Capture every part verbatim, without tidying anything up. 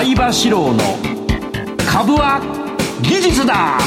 相場志郎の株は技術だ。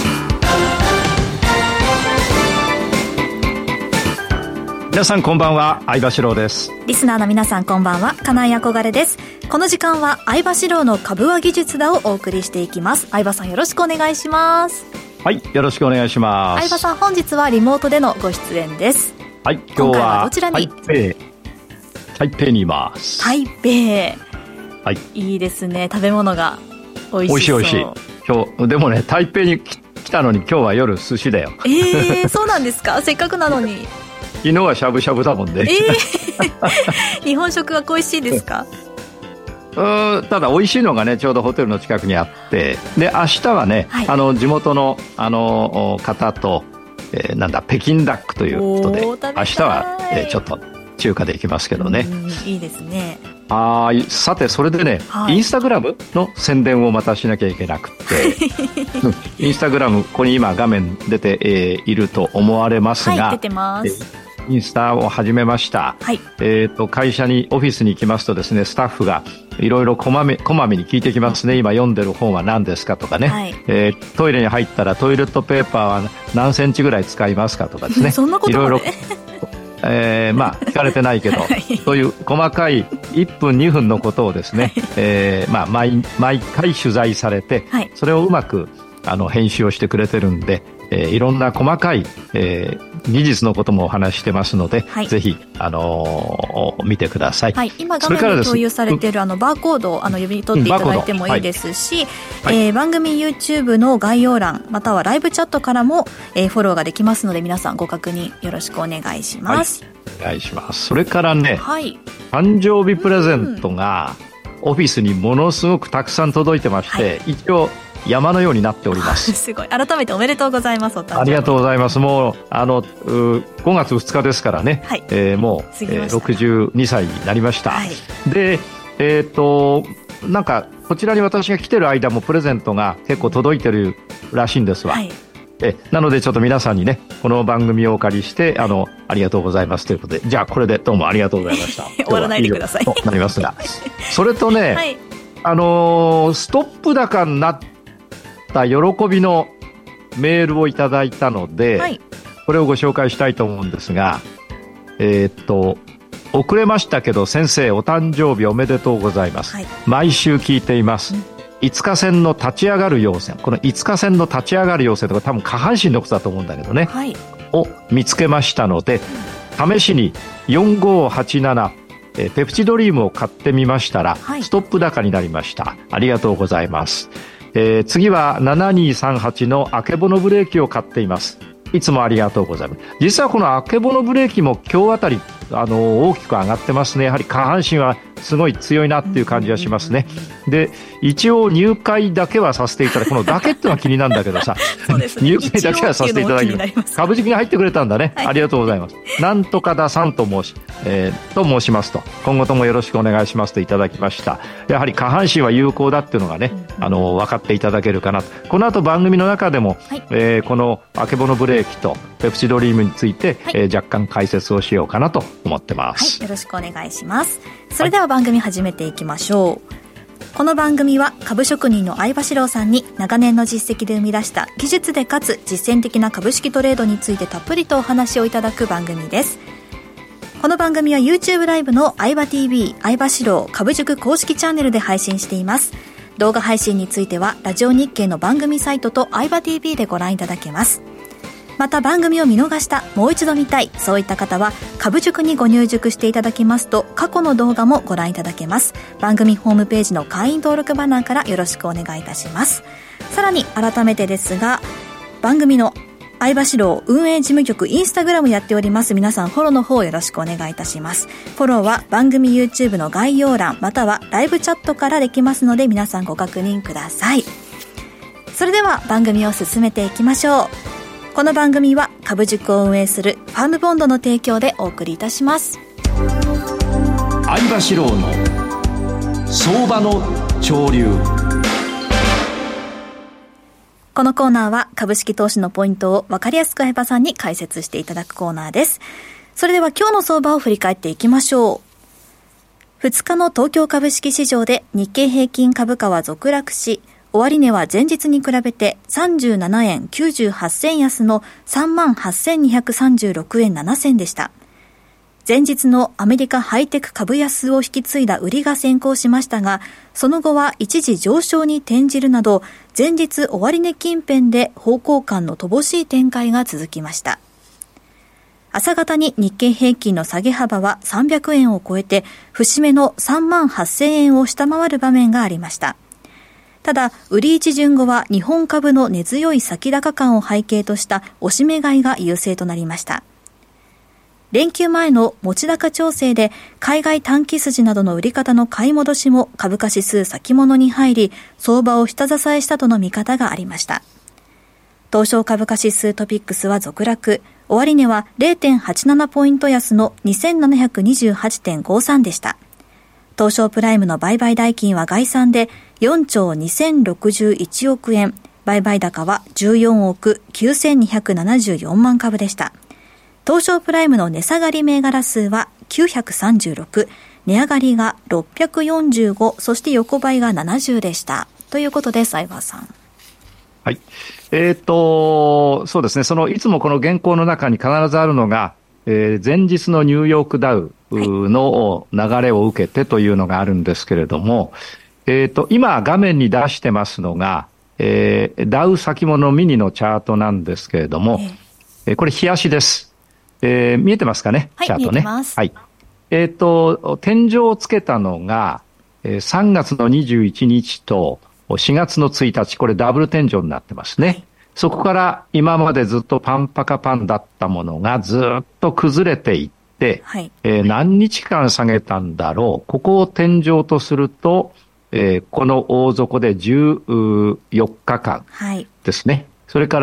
皆さんこんばんは、相場志郎です。 リスナーの皆さんこんばんは、金井憧れです。この時間は相場志郎の株は技術だをお送りしていきます。相場さんよろしくお願いします。 はい、よろしくお願いします。 相場さん本日はリモートでのご出演です。 はい、今日は今回はどちらに？ 台北台北にいます。 台北、はい、いいですね。食べ物が美味しそう。 美味しい美味しい。今日でもね、台北に来たのに今日は夜寿司だよ。 えー、そうなんですか。せっかくなのに。 昨日はしゃぶしゃぶだもんね。 えー、日本食が恋しいですか？ うん、ただ美味しいのがねちょうどホテルの近くにあって、で明日はね、はい、あの地元のあの方と、えー、なんだ北京ダックということで明日は、えー、ちょっと中華で行きますけどね。 いいですね。 あ、さてそれでね、はい、インスタグラムの宣伝をまたしなきゃいけなくてインスタグラムここに今画面出て、えー、いると思われますが、 はい、出てます。 インスタを始めました、はい。えー、と会社にオフィスに行きますとですね、スタッフがいろいろこまめこまめに聞いてきますね。今読んでる本は何ですかとかね、はい。えー、トイレに入ったらトイレットペーパーは何センチぐらい使いますかとかですねそんなことまでいろいろえー、まあ聞かれてないけど、はい、そういう細かいいっぷんにふんのことをですね、はい、えーまあ、毎, 毎回取材されて、はい、それをうまくあの編集をしてくれてるんで、えー、いろんな細かい、えー、技術のこともお話してますので、はい、ぜひ、あのー、見てください、はい。 今画面で共有されているあのバーコードをあの読み取っていただいてもいいですし、はい、えー、番組 YouTube の概要欄またはライブチャットからも、えー、フォローができますので皆さんご確認よろしくお願いします、はい、 お願いします。それからね、 はい、 誕生日プレゼントがオフィスにものすごくたくさん届いてまして、はい、一応山のようになっておりますすごい。改めておめでとうございます。お誕生日ありがとうございます。もうあのごがつふつかですからね、はい、えー、もう、えー、ろくじゅうにさいになりました、はい。で、えー、となんかこちらに私が来てる間もプレゼントが結構届いてるらしいんですわ、はい。えなのでちょっと皆さんにねこの番組をお借りしてあのありがとうございますということで、じゃあこれでどうもありがとうございました終わらないでくださいとなりますがそれとね、はい、あのー、ストップ高になった喜びのメールをいただいたので、はい、これをご紹介したいと思うんですが、えー、っと遅れましたけど先生お誕生日おめでとうございます、はい、毎週聞いています、うん。いつか線の立ち上がる陽線、このいつか線の立ち上がる陽線とか多分下半身のことだと思うんだけどね、はい、を見つけましたので試しによんごーはちなな、えー、ペプチドリームを買ってみましたら、はい、ストップ高になりました。ありがとうございます、えー、次はななにーさんはちのあけぼのブレーキを買っています。いつもありがとうございます。実はこのあけぼのブレーキも今日あたりあの大きく上がってますね。やはり下半身はすごい強いなっていう感じがしますね。で一応入会だけはさせていただく、このだけってのは気になるんだけどさそうです、ね、 入会だけはさせていただきます。株式に入ってくれたんだね、はい、ありがとうございます。なんとかださんと申し、えー、と申しますと今後ともよろしくお願いしますといただきました。やはり下半身は有効だっていうのがね、うん、あの分かっていただけるかなと。この後番組の中でも、はい、えー、このあけぼのブレーキとペプチドリームについて、はい、えー、若干解説をしようかなと思ってます、 はい、よろしくお願いします。それでは番組始めていきましょう。この番組は株職人の相場志郎さんに長年の実績で生み出した技術でかつ実践的な株式トレードについてたっぷりとお話をいただく番組です。この番組は YouTube ライブの相場 ティーブイ 相場志郎株塾公式チャンネルで配信しています。動画配信についてはラジオ日経の番組サイトと相場 ティーブイ でご覧いただけます。また番組を見逃した、もう一度見たい、そういった方は株塾にご入塾していただきますと過去の動画もご覧いただけます。番組ホームページの会員登録バナーからよろしくお願いいたします。さらに改めてですが、番組の相場志郎運営事務局インスタグラムやっております。皆さんフォローの方よろしくお願いいたします。フォローは番組 YouTube の概要欄またはライブチャットからできますので皆さんご確認ください。それでは番組を進めていきましょう。この番組は株塾を運営するファームボンドの提供でお送りいたします。 相場志郎の相場の潮流。 このコーナーは株式投資のポイントを分かりやすく相場さんに解説していただくコーナーです。それでは今日の相場を振り返っていきましょう。 ふつかの東京株式市場で日経平均株価は続落し、終値は前日に比べてさんじゅうななえんきゅうじゅうはちせん安の さんまんはっせんにひゃくさんじゅうろくえんななせんでした。前日のアメリカハイテク株安を引き継いだ売りが先行しましたが、その後は一時上昇に転じるなど、前日終値近辺で方向感の乏しい展開が続きました。朝方に日経平均の下げ幅はさんびゃくえんを超えて、節目のさんまんはっせんえんを下回る場面がありました。ただ、売り一巡後は日本株の根強い先高感を背景とした押し目買いが優勢となりました。連休前の持ち高調整で海外短期筋などの売り方の買い戻しも株価指数先物に入り、相場を下支えしたとの見方がありました。東証株価指数トピックスは続落、終値は れいてんはちなな ポイント安の にせんななひゃくにじゅうはちてんごさん でした。東証プライムの売買代金は概算でよんちょうにせんろくじゅういちおくえん、売買高はじゅうよんおくきゅうせんにひゃくななじゅうよんまんかぶでした。東証プライムの値下がり銘柄数はきゅうひゃくさんじゅうろく、値上がりがろっぴゃくよんじゅうご、そして横ばいがななじゅうでした。ということで、相場さん。 はい。えっと、そうですね。その、いつもこの原稿の中に必ずあるのが、えー、前日のニューヨークダウの流れを受けてというのがあるんですけれども、はい、えっと、今画面に出してますのが、えー、ダウ先物ミニのチャートなんですけれども、えー、これ、日足です。えー、見えてますかね、 はい、 チャートね。 見えてます。 はい。えっと、天井をつけたのが、さんがつのにじゅういちにちとしがつのついたち、これダブル天井になってますね。はい、そこから今までずっとパンパカパンだったものがずっと崩れていって、はい、えー、何日間下げたんだろう。ここを天井とすると、えー、この大底でじゅうよっかかんですね。はい、それから、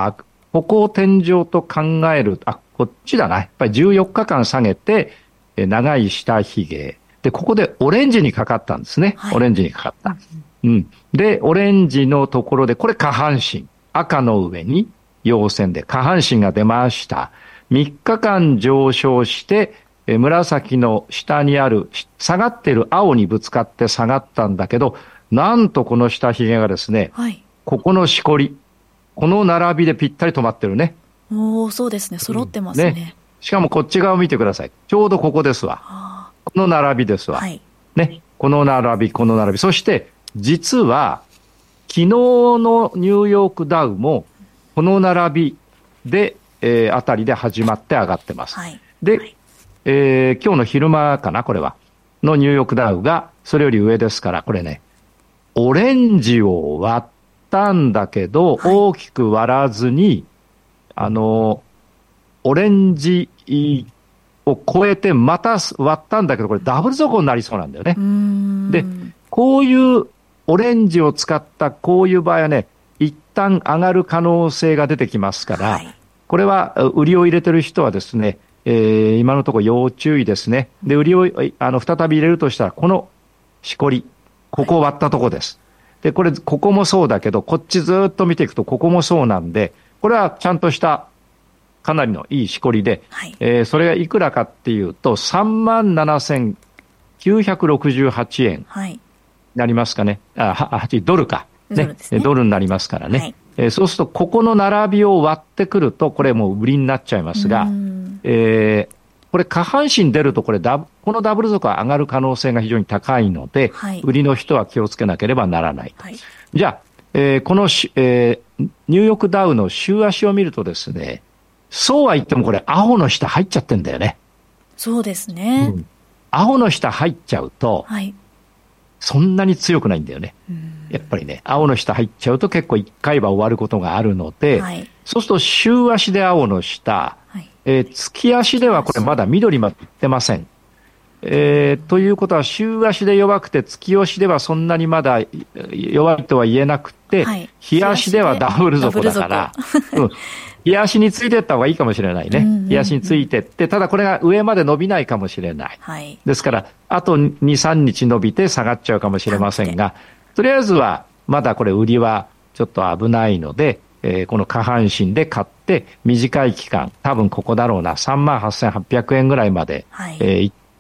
あここを天井と考える、あ、こっちだな。やっぱりじゅうよっかかん下げて、え長い下髭。で、ここでオレンジにかかったんですね。はい、オレンジにかかった。うん。で、オレンジのところで、これ下半身。赤の上に陽線で下半身が出ました。みっかかん上昇して、え紫の下にある、下がっている青にぶつかって下がったんだけど、なんとこの下髭がですね、はい、ここのしこり。この並びでぴったり止まってるね。 おー、そうですね。揃ってますね。うん、ね。 しかもこっち側を見てください。ちょうどここですわ。この並びですわ。はい。ね。この並び、この並び。そして、実は、昨日のニューヨークダウも、この並びで、えー、あたりで始まって上がってます。はい。で、はい、えー、今日の昼間かな、これは。のニューヨークダウが、それより上ですから、これね、オレンジを割ったんだけど、はい、大きく割らずに、あの、オレンジを超えてまた割ったんだけど、これダブル底になりそうなんだよね。で、こういうオレンジを使ったこういう場合はね、一旦上がる可能性が出てきますから、はい、これは売りを入れてる人はですね、えー、今のところ要注意ですね。で、売りをあの再び入れるとしたら、このしこり、ここを割ったとこです。はい、で、これ、ここもそうだけど、こっちずっと見ていくと、ここもそうなんで、これはちゃんとしたかなりのいいしこりで、はい、えー、それがいくらかっていうと、さんまんななせんきゅうひゃくろくじゅうはちえんになりますかね。はい、あ、はちドルか。ね。ねドルになりますからね。はい、えー、そうすると、ここの並びを割ってくると、これもう売りになっちゃいますが、えー、これ下半身出ると、これダブ、このダブル底は上がる可能性が非常に高いので、はい、売りの人は気をつけなければならない。はい、じゃあ、えー、このし、えー、ニューヨークダウの週足を見るとですね、そうは言ってもこれ青の下入っちゃってんだよね。 そうですね。うん、 青の下入っちゃうと、はい、そんなに強くないんだよね。やっぱりね、青の下入っちゃうと結構一回は終わることがあるので、はい、そうすると週足で青の下、はい、えー、月足ではこれまだ緑までいってません。えー、ということは週足で弱くて月足ではそんなにまだ弱いとは言えなくて、はい、日足ではダブル底だから、うん、日足についていった方がいいかもしれないね。うんうんうん、日足についてって、ただこれが上まで伸びないかもしれない。はい、ですから、あとに、さんにち伸びて下がっちゃうかもしれませんが、とりあえずはまだこれ売りはちょっと危ないので、えー、この下半身で買って短い期間、多分ここだろうな、さんまんはっせんはっぴゃくえんぐらいまで、はい、えー、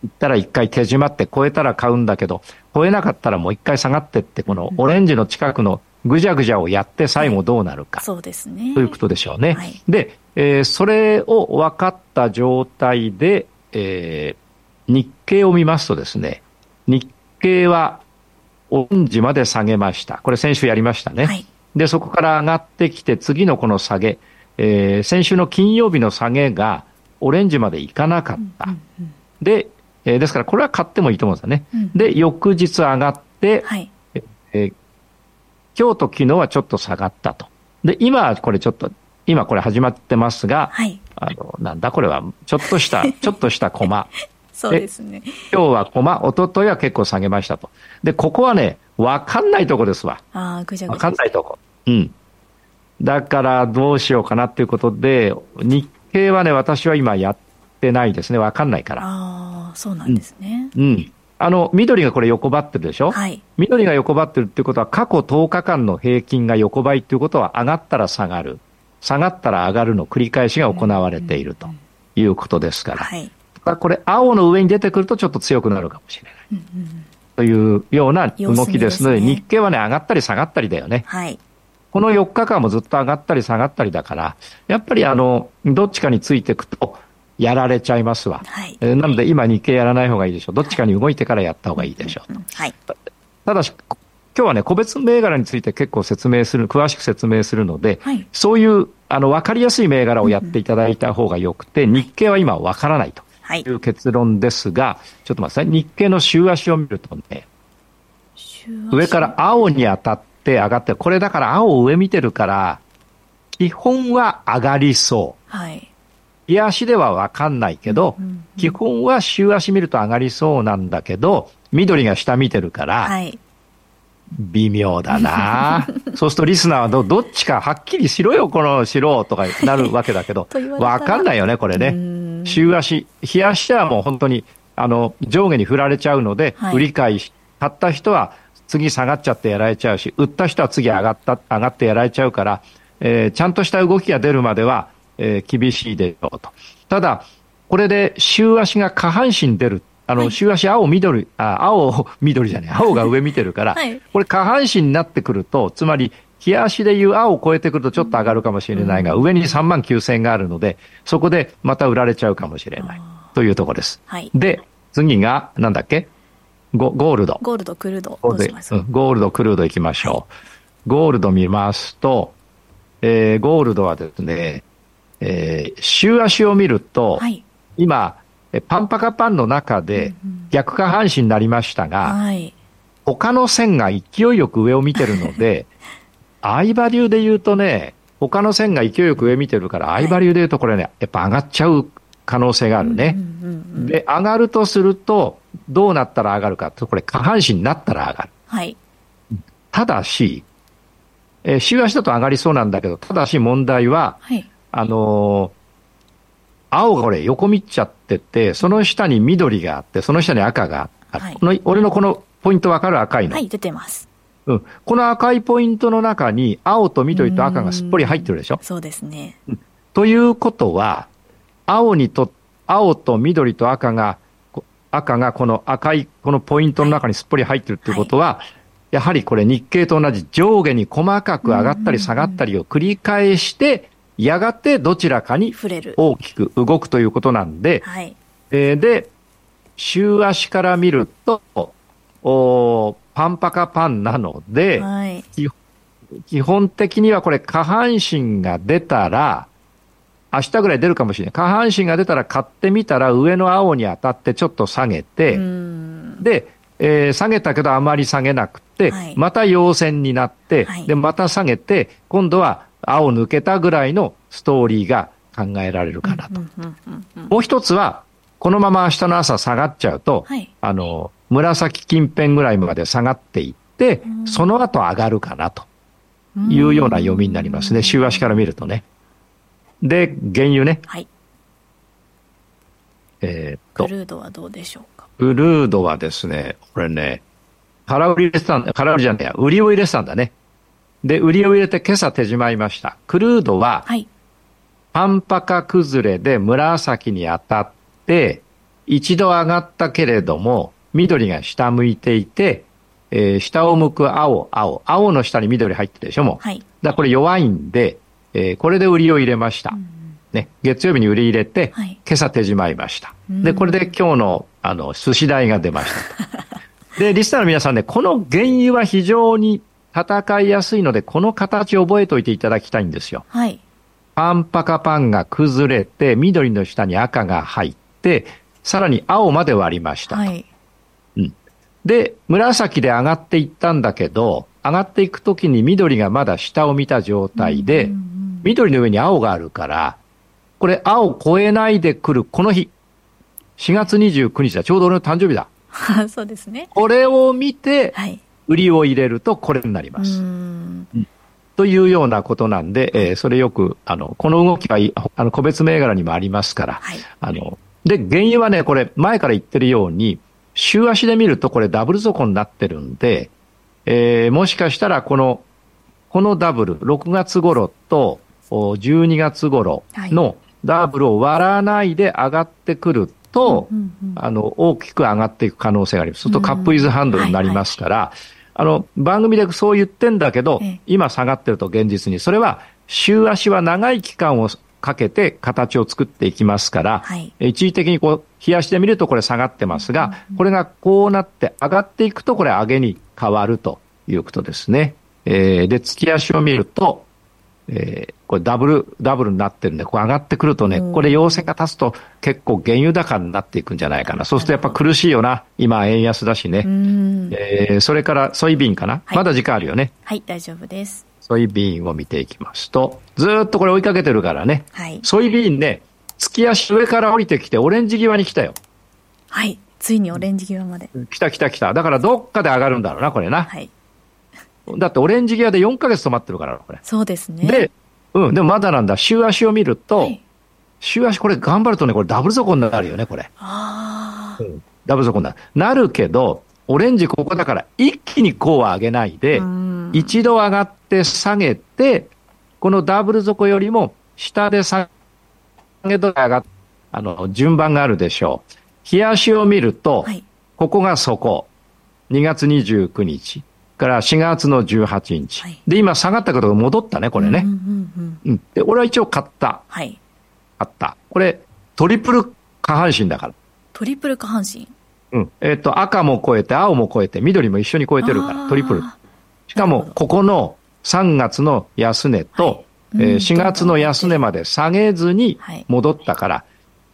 行ったら一回手締まって超えたら買うんだけど、超えなかったらもう一回下がってって、このオレンジの近くのぐじゃぐじゃをやって最後どうなるか。はい、 そうですね。 ということでしょうね。 はい、 で、えー、それを分かった状態で、えー、日経を見ますとですね、日経はオレンジまで下げました。これ先週やりましたね。はい、で、そこから上がってきて次のこの下げ、えー、先週の金曜日の下げがオレンジまでいかなかった。うんうんうん、で、えー、ですからこれは買ってもいいと思うんですよね。うん、で、翌日上がって、はい、えー、今日と昨日はちょっと下がったと。で、今これちょっと、今これ始まってますが、はい、あの、なんだこれは、ちょっとした、ちょっとしたコマ。 そうですね。 今日はコマ、一昨日は結構下げましたと。で、ここはね、わかんないとこですわ。 ああ、ぐじゃぐじゃ。 わかんないとこ。うん。だからどうしようかなっていうことで、日経はね、私は今やってないですね。わかんないから。 ああ、そうなんですね。 うん。うん。あの、緑がこれ横ばってるでしょ。はい。緑が横ばってるっていうことは、過去とおかかんの平均が横ばいっていうことは、上がったら下がる。下がったら上がるの繰り返しが行われているということですから。はい。これ、青の上に出てくるとちょっと強くなるかもしれない。うんうん、というような動きですので、ね、日経はね、上がったり下がったりだよね。はい。このよっかかんもずっと上がったり下がったりだから、やっぱりあの、どっちかについていくと、やられちゃいますわ。はい。えー、なので今日経やらない方がいいでしょう。どっちかに動いてからやった方がいいでしょうと。はい。ただし、今日はね、個別銘柄について結構説明する、詳しく説明するので、はい、そういう、あの、わかりやすい銘柄をやっていただいた方がよくて、うんうん、日経は今わからないという結論ですが、はい、ちょっと待ってください。日経の週足を見るとね、上から青に当たって上がって、これだから青を上見てるから、基本は上がりそう。はい。日足ではわかんないけど、うんうんうん、基本は週足見ると上がりそうなんだけど、緑が下見てるから、はい、微妙だなそうするとリスナーは ど, どっちかはっきりしろよ、このしろとかなるわけだけど、わかんないよね、これね。週足、日足はもう本当に、あの、上下に振られちゃうので、はい、売り買いし、買った人は次下がっちゃってやられちゃうし、売った人は次上がった、上がってやられちゃうから、えー、ちゃんとした動きが出るまでは、えー、厳しいでしょうと。ただ、これで週足が下半身出る。あの、はい、週足青緑、あ、青緑じゃない、青が上見てるから、はい、これ下半身になってくると、つまり、日足でいう青を超えてくるとちょっと上がるかもしれないが、うん、上にさんまんきゅうせんえんがあるので、そこでまた売られちゃうかもしれない。というところです。はい、で、次が、なんだっけゴ、ゴールド。 ゴールド、クルード。どうします？ うん、ゴールド、クルード行きましょう。はい、ゴールド見ますと、えー、ゴールドはですね、えー、週足を見ると、はい、今、パンパカパンの中で逆下半身になりましたが、うんうん、はい、他の線が勢いよく上を見てるので、相場流で言うとね、他の線が勢いよく上見てるから、相場流で言うとこれね、やっぱ上がっちゃう可能性があるね。うんうんうん、で、上がるとすると、どうなったら上がるかと、これ下半身になったら上がる。はい。ただし、えー、週足だと上がりそうなんだけど、ただし問題は、はい、あのー、青がこれ横見っちゃってて、その下に緑があって、その下に赤がある。はい、この俺のこのポイントわかる？赤いの。 はい、出てます。 うん。この赤いポイントの中に、青と緑と赤がすっぽり入ってるでしょ？ そうですね。 うん。ということは、青にと、青と緑と赤が、赤がこの赤い、このポイントの中にすっぽり入ってるっていうことは、はい、やはりこれ日経と同じ上下に細かく上がったり下がったりを繰り返して、やがてどちらかに大きく動くということなんで、はい、えー、で、週足から見ると、おパンパカパンなので、はい、基本的にはこれ下半身が出たら、明日ぐらい出るかもしれない。下半身が出たら買ってみたら上の青に当たってちょっと下げて、で、えー、下げたけどあまり下げなくて、はい、また陽線になって、はい、で、また下げて、今度は青抜けたぐらいのストーリーが考えられるかなと。もう一つは、このまま明日の朝下がっちゃうと、はい、あの、紫近辺ぐらいまで下がっていって、その後上がるかなというような読みになりますね。週足から見るとね。で、原油ね。はい。えー、っと。 クルードはどうでしょうか。 クルードはですね、これね、空売り入れてたんだ、空売りじゃねえや、売りを入れてたんだね。で、売りを入れて今朝手締まいました。クルードは、はい、パンパカ崩れで紫に当たって、 一度上がったけれども、緑が下向いていて、えー、下を向く青、青、青の下に緑入ってるでしょ、もう。はい。だからこれ弱いんで、えー、これで売りを入れました。うん、ね。月曜日に売り入れて、はい、今朝手締まいました。で、これで今日の、あの、寿司代が出ましたと。で、リスナーの皆さんね、この原油は非常に戦いやすいので、この形を覚えておいていただきたいんですよ。はい。パンパカパンが崩れて、緑の下に赤が入って、さらに青まで割りました。はい。うん。で、紫で上がっていったんだけど、上がっていくときに緑がまだ下を見た状態で、うんうんうん、緑の上に青があるから、これ青を超えないでくるこの日、しがつにじゅうくにちだ。ちょうど俺の誕生日だ。 そうですね。 これを見て、はい、売りを入れるとこれになります。うーん、うん、というようなことなんで、えー、それよく、あの、この動きはいあの個別銘柄にもありますから、はい、あの、で、原油はね、これ前から言ってるように、週足で見るとこれダブル底になってるんで、えー、もしかしたらこの、このダブル、ろくがつ頃とじゅうにがつ頃のダブルを割らないで上がってくると、うんうんうん、あの、大きく上がっていく可能性があります。そうするとカップイズハンドルになりますから、はいはい、あの、番組でそう言ってんだけど、今下がってると現実に、それは週足は長い期間をかけて形を作っていきますから、はい、一時的にこう、日足で見るとこれ下がってますが、うんうんうん、これがこうなって上がっていくとこれ上げに変わるということですね。えー、で、月足を見ると、えー、これダブル、ダブルになってるんで、こう上がってくるとね、これ陽線が立つと結構原油高になっていくんじゃないかな。そうするとやっぱ苦しいよな。今円安だしね。えー、それからソイビンかな、はい、まだ時間あるよね。 はい、大丈夫です。 ソイビンを見ていきますと、ずーっとこれ追いかけてるからね。はい、ソイビンね、月足上から降りてきてオレンジ際に来たよ。 はい、ついにオレンジ際まで。 来た来た来た。だからどっかで上がるんだろうな、これな。はい。だってオレンジ際でよんかげつ止まってるから、これ。 そうですね。 で、うん、でもまだなんだ。週足を見ると、はい、週足これ頑張るとね、これダブル底になるよね、これ。ああ、うん。ダブル底になる。なるけど、オレンジここだから一気にこうは上げないで、一度上がって下げて、このダブル底よりも下で下げと上がって、あの、順番があるでしょう。日足を見ると、はい、ここが底。にがつにじゅうくにち。からしがつのじゅうはちにち、はい、で今下がったことが戻ったね、これね、うんうんうんうん、で俺は一応買った、はい、買った。これトリプル下半身だから。 トリプル下半身、 うん、えっ、ー、と赤も超えて青も超えて緑も一緒に超えてるからトリプル。しかもここのさんがつの安値と、はい、えー、しがつの安値まで下げずに戻ったから、はい、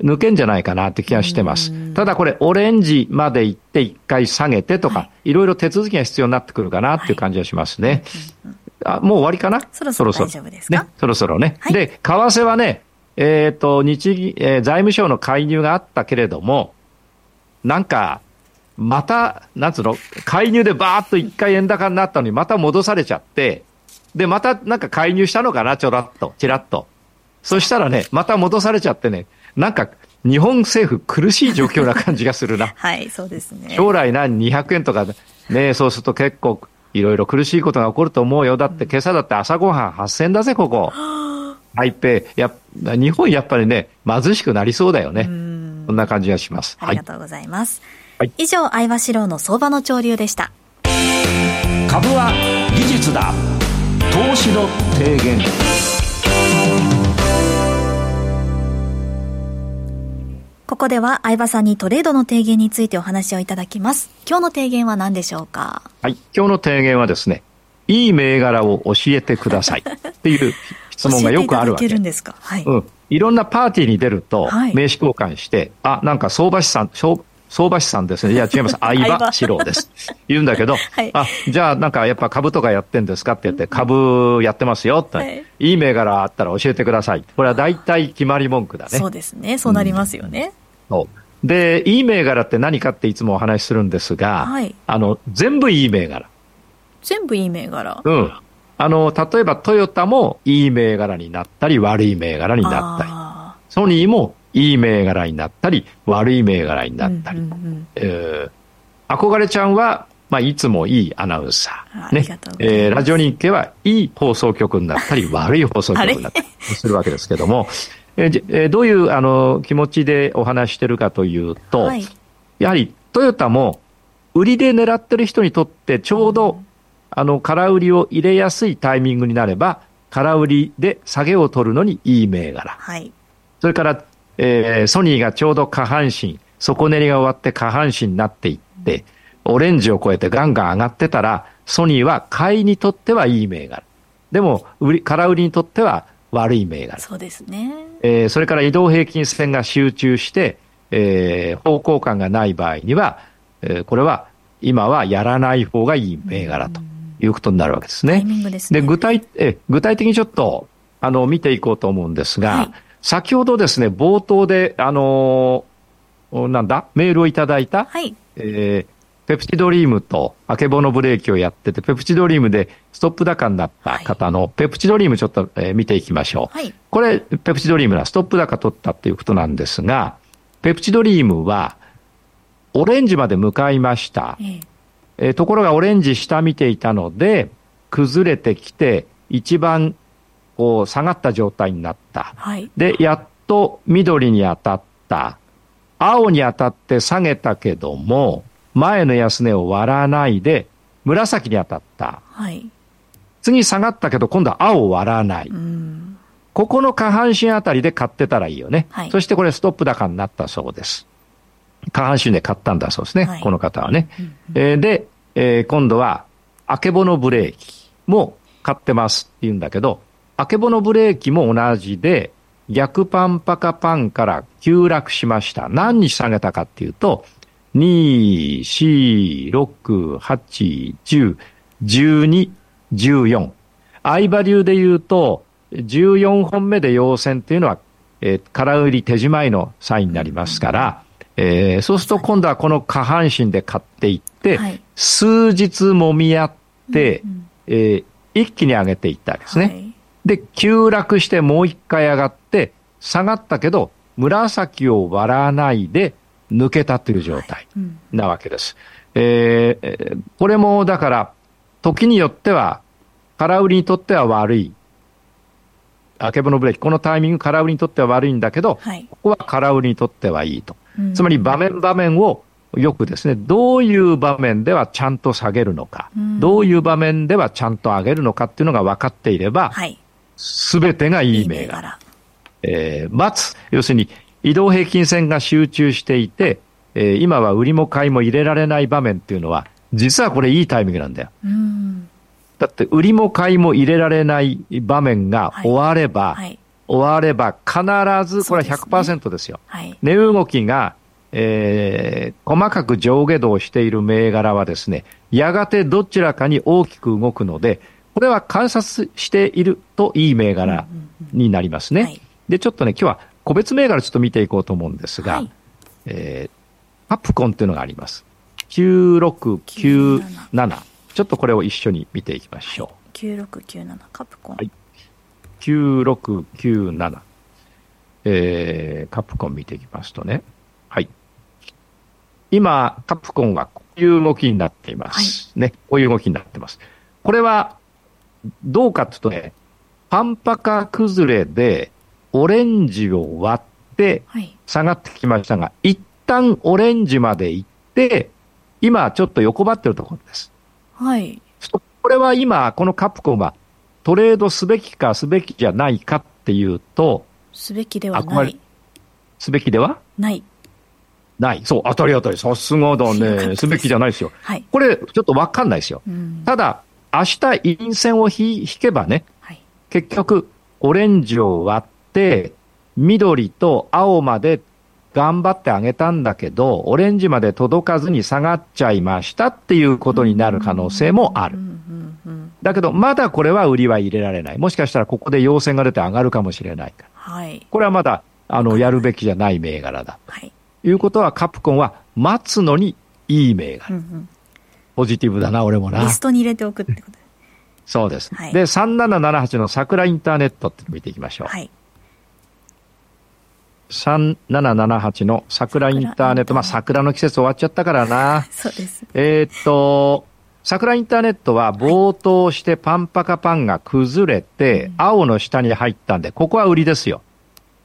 抜けんじゃないかなって気がしてます。ただこれオレンジまで行って一回下げてとか、はい、いろいろ手続きが必要になってくるかなっていう感じがしますね。はい、あ、もう終わりかな？ そろそろ大丈夫ですか？ ね、そろそろね。はい、で、為替はね、えっと、日銀、えー、財務省の介入があったけれども、なんか、また、なんつうの、介入でバーっと一回円高になったのにまた戻されちゃって、で、またなんか介入したのかな、ちょらっと、ちらっと。そしたらね、また戻されちゃってね、なんか、日本政府苦しい状況な感じがするな。 はい、そうですね。 将来何、にひゃくえんとかね、そうすると結構いろいろ苦しいことが起こると思うよ。だって今朝だって朝ごはんはっせんだぜ、ここ。台北。や、日本やっぱりね、貧しくなりそうだよね。んそんな感じがします。 ありがとうございます。はい、以上、相場志郎の相場の潮流でした。 株は技術だ。投資の提言。 ここでは相場さんにトレードの提言についてお話をいただきます。今日の提言は何でしょうか？ はい、今日の提言はですね、いい銘柄を教えてくださいっていう質問がよくあるわけ。 教えていただけるんですか？はい。 うん。いろんなパーティーに出ると、名刺交換して、はい、あ、なんか相場師さん、相場師さんですね。いや、違います。相場志郎です。言うんだけど、はい、あ、じゃあなんかやっぱ株とかやってんですかって言って、株やってますよって、はい、いい銘柄あったら教えてください。これは大体決まり文句だね。 そうですね。そうなりますよね。 うん、そうで、いい銘柄って何かっていつもお話しするんですが、はい、あの、全部いい銘柄。 全部いい銘柄。 うん。あの、例えばトヨタもいい銘柄になったり、悪い銘柄になったり、ソニーもいい銘柄になったり、悪い銘柄になったり。うんうんうんえー、憧れちゃんは、まあ、いつもいいアナウンサー。ね。えー、ラジオ日経はいい放送局になったり、悪い放送局になったりするわけですけども、 えー、どういうあの気持ちでお話してるかというと、はい、やはりトヨタも売りで狙ってる人にとってちょうど、うん、あの空売りを入れやすいタイミングになれば空売りで下げを取るのにいい銘柄、はい、それから、えー、ソニーがちょうど下半身底練りが終わって下半身になっていって、オレンジを超えてガンガン上がってたら、ソニーは買いにとってはいい銘柄。でも、売り、空売りにとっては悪い銘柄。 そうですね。 えー、それから移動平均線が集中して、えー、方向感がない場合には、えー、これは今はやらない方がいい銘柄ということになるわけですね。 タイミングですね。 で、具体、え、具体的にちょっと、あの、見ていこうと思うんですが、はい、先ほどですね、冒頭で、あのー、なんだ、メールをいただいた、はい、えー、ペプチドリームとあけぼのブレーキをやってて、ペプチドリームでストップ高になった方の、ペプチドリームちょっと、えー、見ていきましょう。はい、これ、ペプチドリームはストップ高取ったっていうことなんですが、ペプチドリームは、オレンジまで向かいました。えーえー、ところがオレンジ下見ていたので、崩れてきて、一番、こう、下がった状態になった。はい、で、やっと緑に当たった。青に当たって下げたけども、前の安値を割らないで、紫に当たった。はい、次下がったけど、今度は青を割らない。うん、ここの下半身あたりで買ってたらいいよね。はい、そしてこれストップ高になったそうです。下半身で買ったんだそうですね。はい、この方はね。うんうん、えー、で、えー、今度は、あけぼのブレーキも買ってますって言うんだけど、あけぼのブレーキも同じで、逆パンパカパンから急落しました。何日下げたかっていうと、に、よん、ろく、はち、じゅう、じゅうに、じゅうよん。相場流で言うと、じゅうよんほんめで陽線っていうのは、えー、空売り手仕舞いのサインになりますから、えー、そうすると今度はこの下半身で買っていって、はい、数日揉み合って、うんうんえー、一気に上げていったわけですね。はいで、急落してもう一回上がって、下がったけど、紫を割らないで抜けたという状態なわけです。はいうんえー、これもだから、時によっては、空売りにとっては悪い。あけぼのブレーキ、このタイミング空売りにとっては悪いんだけど、はい、ここは空売りにとってはいいと。うん、つまり場面場面をよくですね、どういう場面ではちゃんと下げるのか、うん、どういう場面ではちゃんと上げるのかっていうのが分かっていれば、はいすべてがいい銘柄。えー、待つ。要するに、移動平均線が集中していて、えー、今は売りも買いも入れられない場面っていうのは、実はこれいいタイミングなんだよ。うんだって、売りも買いも入れられない場面が終われば、はいはい、終われば必ず、これは ひゃくパーセント ですよ。ですねはい、値動きが、えー、細かく上下動している銘柄はですね、やがてどちらかに大きく動くので、これは観察しているといい銘柄になりますね。うんうんうんはい、で、ちょっとね、今日は個別銘柄ちょっと見ていこうと思うんですが、はいえー、カプコンっていうのがあります。きゅうろくきゅうなな。ちょっとこれを一緒に見ていきましょう。はい、 きゅうろくきゅうななカプコン。はい。 きゅうろくきゅうなな。えー、カプコン見ていきますとね。はい。今、カプコンはこういう動きになっています。はい、ね。こういう動きになってます。これは、どうかというとね、パンパカ崩れでオレンジを割って下がってきましたが、はい、一旦オレンジまで行って、今ちょっと横ばってるところです。はい。これは今、このカプコンはトレードすべきかすべきじゃないかっていうと、 すべきではない。 すべきではない。 ない。そう、当たり当たり。さすがだね。すべきじゃないですよ。はい。これ、ちょっとわかんないですよ。うん、ただ、明日陰線を引けばね、はい、結局オレンジを割って緑と青まで頑張ってあげたんだけど、オレンジまで届かずに下がっちゃいましたっていうことになる可能性もある。だけどまだこれは売りは入れられない。もしかしたらここで陽線が出て上がるかもしれないから、はい、これはまだあのやるべきじゃない銘柄だと、はい、いうことはカプコンは待つのにいい銘柄。うんうんポジティブだな、俺もな。 リストに入れておくってことです。 そうです。はい、で、さんななななはちの桜インターネットって見ていきましょう。はい。さんななななはちの桜インターネット。まあ、桜の季節終わっちゃったからな。 そうです。 えー、っと、桜インターネットは冒頭してパンパカパンが崩れて、はい、青の下に入ったんで、ここは売りですよ。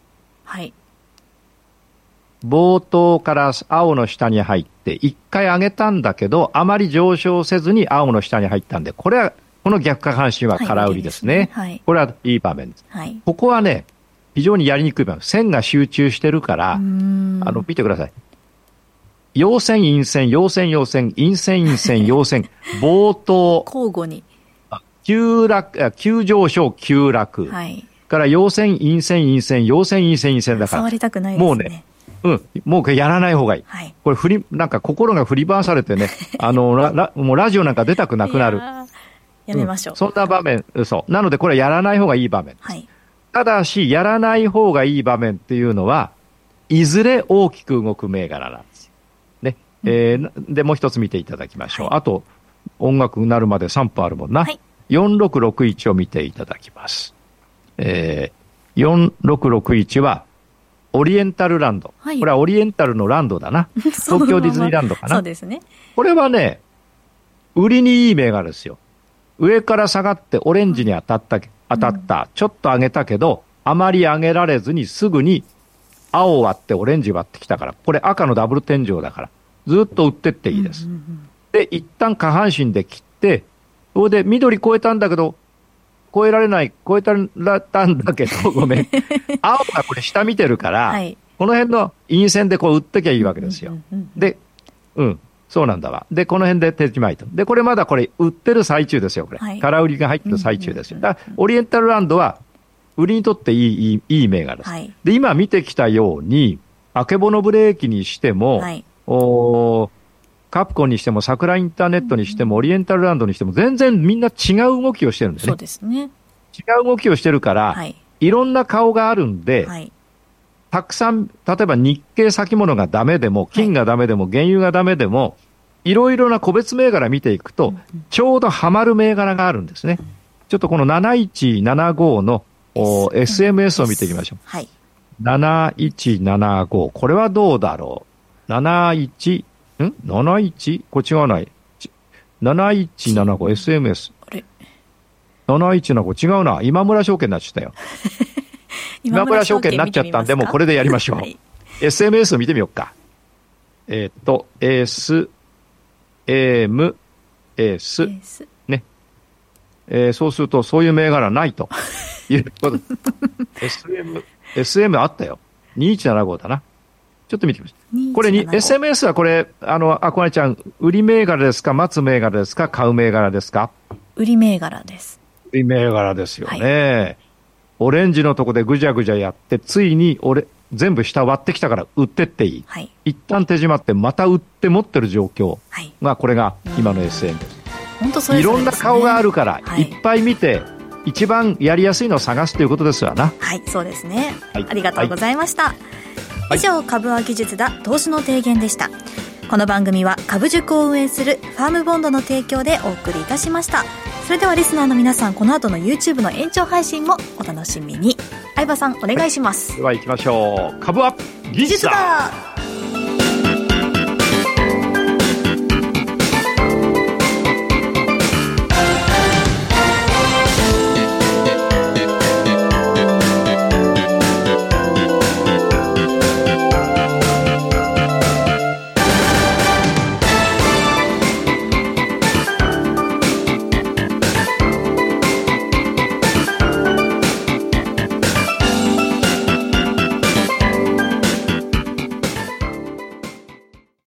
はい、 冒頭から青の下に入っていっかい上げたんだけどあまり上昇せずに青の下に入ったんで、これはこの逆下半身は空売りですね、はい、はい、これはいい場面です、はい、ここはね非常にやりにくい場面、線が集中してるから、あの見てください、陽線陰線陽線陽線陰線陰線陽線冒頭交互に急落急上昇急落、はい、から陽線陰線陰線陽線陰線陰線だから触りたくないですね。 もうね、うん、もうやらない方がいい、はい、これ振りなんか心が振り回されてねあのララもうラジオなんか出たくなくなる、 やめましょう、 うん、そんな場面、そうなのでこれはやらない方がいい場面です、はい、ただしやらない方がいい場面っていうのはいずれ大きく動く銘柄なんですよ、ね、うん、えー、でもう一つ見ていただきましょう、はい、あと音楽になるまでさんぷんあるもんな、はい、よんろくろくいちを見ていただきます、えー、よんろくろくいちはオリエンタルランド、はい、これはオリエンタルのランドだな東京ディズニーランドかなそうですね、 これはね売りにいい銘柄ですよ。上から下がってオレンジに当たった、当たった、うん、ちょっと上げたけどあまり上げられずにすぐに青割ってオレンジ割ってきたから、これ赤のダブル天井だからずっと売ってっていいです、うんうんうん、で一旦下半身で切って、それで緑超えたんだけど超えられない超えたんだけどごめん青がこれ下見てるから、はい、この辺の陰線でこう売ってきゃいいわけですよ、うんうんうん、でうんそうなんだわ。で、この辺で手締まいと。で、これまだこれ売ってる最中ですよ、これ。はい、空売りが入ってる最中ですよ。だから、オリエンタルランドは、売りにとっていい、いい、いい銘柄です。はい、で、今見てきたように、あけぼのブレーキにしても、はい、おカプコンにしても、桜インターネットにしても、オリエンタルランドにしても、全然みんな違う動きをしてるんですね。 そうですね。 違う動きをしてるから、はい、いろんな顔があるんで、はい、たくさん、例えば日経先物がダメでも、金がダメでも、原油がダメでも、いろいろな個別銘柄見ていくと、ちょうどハマる銘柄があるんですね。ちょっとこのなないちななごの エスエムエス を見ていきましょう。はい、なないちななご。これはどうだろう。なないち、ん ?なないち? これ違わない。なないちななご エスエムエス。あれ ?なないちななご違うな。今村証券になっちゃったよ。今村証券になっちゃったんで、もうこれでやりましょう。はい、エスエムエス を見てみようか。えっと、S、エムエス ね、えー、そうするとそういう銘柄ないということ エスエム、エスエム あったよにいちななごだな。ちょっと見てみましょう。これに エスエムエス はこれあのあこねちゃん売り銘柄ですか待つ銘柄ですか買う銘柄ですか？ 売り銘柄です。 売り銘柄ですよね、はい、オレンジのとこでぐじゃぐじゃやってついに俺全部下割ってきたから売ってっていい、はい、一旦手締まってまた売って持ってる状況が、はい、これが今の エスエム です、うん、本当そうですね。いろんな顔があるから、はい、いっぱい見て一番やりやすいのを探すということですわな。 はいそうですね、はい、ありがとうございました、はい、以上株は技術だ投資の提言でした。この番組は株塾を運営するファームボンドの提供でお送りいたしました。それではリスナーの皆さん、この後の YouTube の延長配信もお楽しみに。相葉さんお願いします。 はい、では行きましょう。株は技術だ。